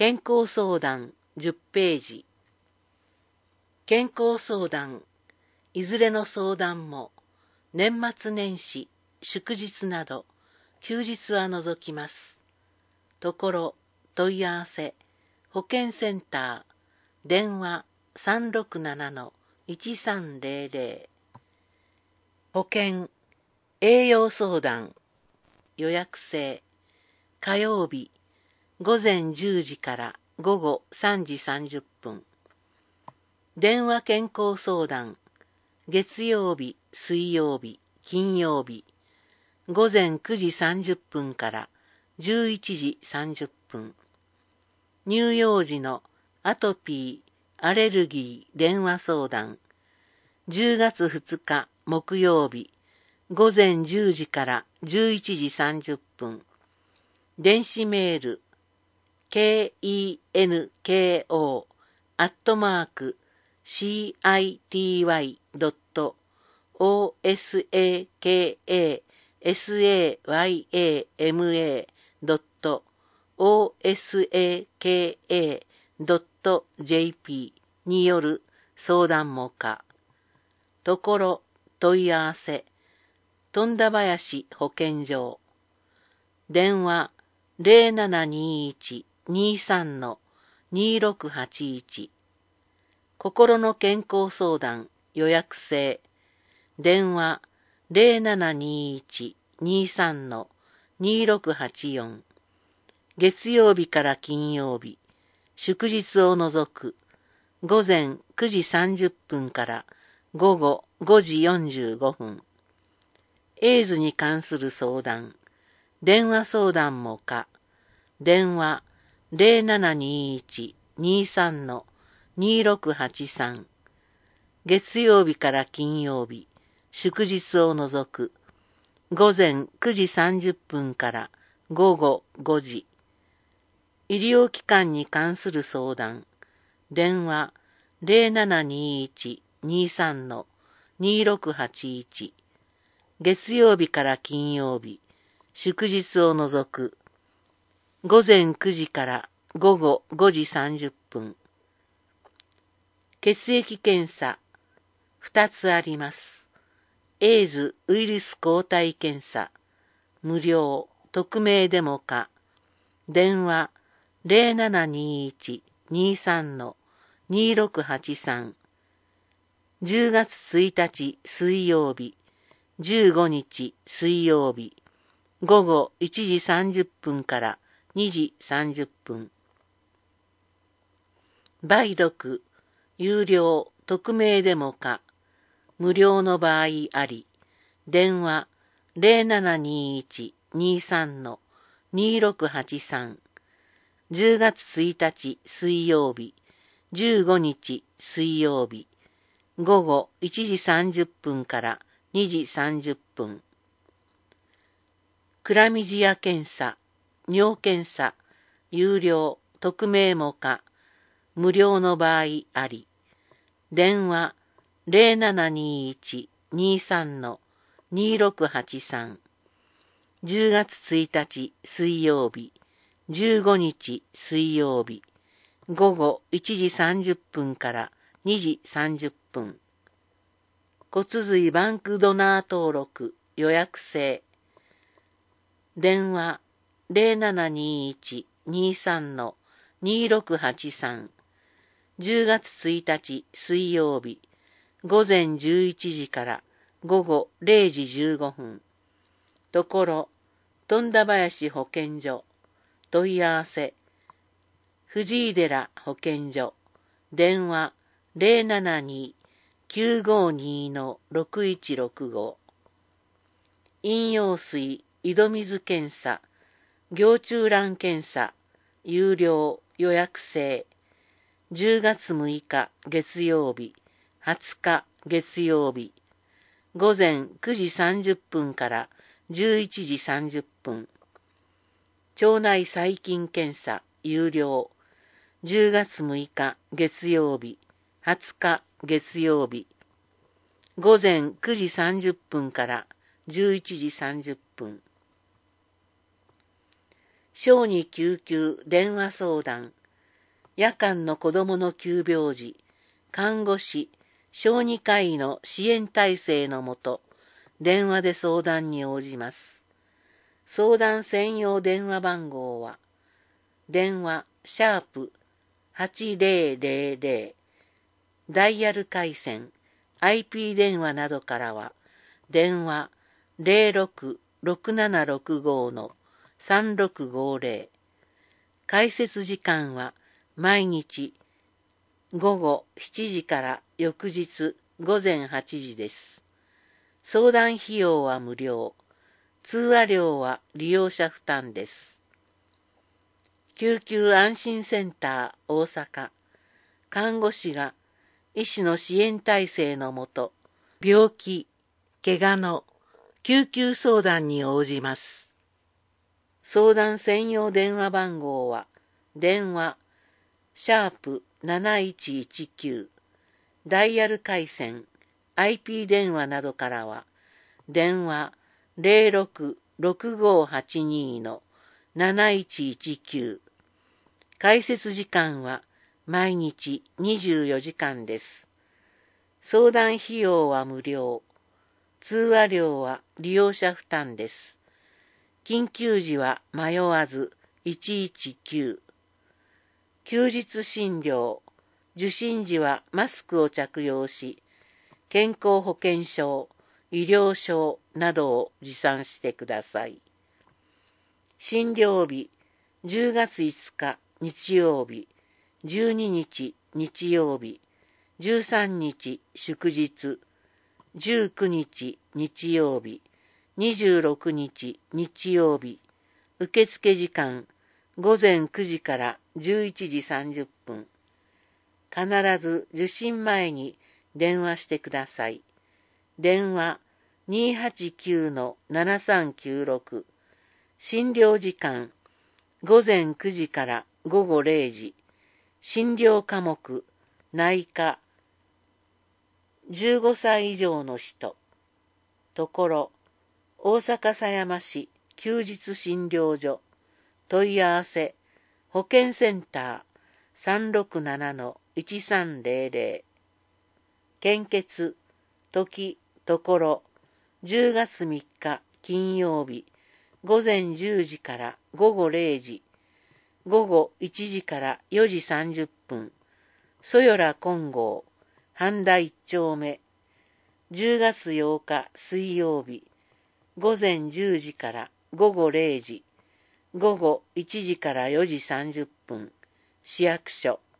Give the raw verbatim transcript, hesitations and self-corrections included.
健康相談じゅっページ。健康相談、いずれの相談も年末年始、祝日など休日は除きます。ところ、問い合わせ、保健センター、電話 さんろくななのいちさんぜろぜろ。保健、栄養相談、予約制、火曜日、午前じゅうじから午後さんじさんじゅっぷん。電話健康相談、月曜日、水曜日、金曜日、午前くじさんじゅっぷんからじゅういちじさんじゅっぷん。乳幼児のアトピー、アレルギー電話相談、じゅうがつふつか木曜日、午前じゅうじからじゅういちじさんじゅっぷん。電子メール、ケーイーエヌケーオー アットマーク シーアイティーワイ ドット オーエスエーケーエーエスエーワイエーエムエー ドット オーエスエーケーエー ドット ジェーピー による相談も可。ところ、問い合わせ、富田林保健所。電話ゼロななにいち にさんのにろくはちいち。心の健康相談予約制。電話ゼロななにいち にさんのにろくはちよん。月曜日から金曜日、祝日を除く、午前くじさんじゅっぷんから午後ごじよんじゅうごふん。エイズに関する相談、電話相談も可。電話ゼロななにいち にさんのにろくはちさん。月曜日から金曜日、祝日を除く、午前くじさんじゅっぷんから午後ごじ。医療機関に関する相談、電話ゼロななにいち にさんのにろくはちいち。月曜日から金曜日、祝日を除く、午前くじから午後ごじさんじゅっぷん。血液検査、ふたつあります。エイズウイルス抗体検査、無料、匿名でも可。電話ゼロななにいち にさんのにろくはちさん。じゅうがつついたち水曜日、じゅうごにち水曜日、午後いちじさんじゅっぷんからにじさんじゅっぷん。梅毒、有料、匿名でも可。無料の場合あり。電話ゼロななにいち にさんのにろくはちさん。じゅうがつついたち水曜日、じゅうごにち水曜日、午後いちじさんじゅっぷんからにじさんじゅっぷん。クラミジア検査、尿検査、有料、匿名も可。無料の場合あり。電話ゼロななにいち にさんのにろくはちさん。じゅうがつついたち水曜日、じゅうごにち水曜日、午後いちじさんじゅっぷんからにじさんじゅっぷん。骨髄バンクドナー登録予約制。電話ゼロななにいち にさんのにろくはちさん。じゅうがつついたち水曜日、午前じゅういちじから午後れいじじゅうごふん。ところ、富田林保健所。問い合わせ、藤井寺保健所。電話ゼロななに きゅうごに ろくいちろくご。飲用水、井戸水検査、行虫卵検査、有料、予約制。じゅうがつむいか月曜日、はつか月曜日、午前くじさんじゅっぷんからじゅういちじさんじゅっぷん。腸内細菌検査、有料。じゅうがつむいか月曜日、はつか月曜日、午前くじさんじゅっぷんからじゅういちじさんじゅっぷん。小児救急電話相談、 夜間の子どもの急病時、看護師、小児科医の支援体制のもと、電話で相談に応じます。相談専用電話番号は、電話シャープはちぜろぜろぜろ、ダイヤル回線、アイピー 電話などからは、電話ゼロろくろくななろくごのさんろくごぜろ、開設時間は毎日午後しちじから翌日午前はちじです。相談費用は無料。通話料は利用者負担です。救急安心センター大阪。看護師が医師の支援体制のもと、病気、怪我の救急相談に応じます。相談専用電話番号は、電話シャープなないちいちきゅう、ダイヤル回線、アイピー 電話などからは、電話ゼロろくろくごはちにのなないちいちきゅう、開設時間は毎日にじゅうよじかんです。相談費用は無料。通話料は利用者負担です。緊急時は迷わずいちいちきゅう。休日診療、受診時はマスクを着用し、健康保険証、医療証などを持参してください。診療日、じゅうがついつか日曜日、じゅうににち日曜日、じゅうさんにち祝日、じゅうくにち日曜日、にじゅうろくにち日曜日、受付時間午前くじからじゅういちじさんじゅっぷん。必ず受診前に電話してください。電話にーはちきゅうのななさんきゅうろく。診療時間午前くじから午後れいじ。診療科目内科。じゅうごさい以上の人。ところ大阪狭山市休日診療所。問い合わせ保健センター さんろくななのいちさんぜろぜろ。献血時ところじゅうがつみっか金曜日午前じゅうじから午後れいじ、午後いちじからよじさんじゅっぷん。そよら金剛半田一丁目。じゅうがつようか水曜日午前じゅうじから午後れいじ、午後いちじからよじさんじゅっぷん。市役所。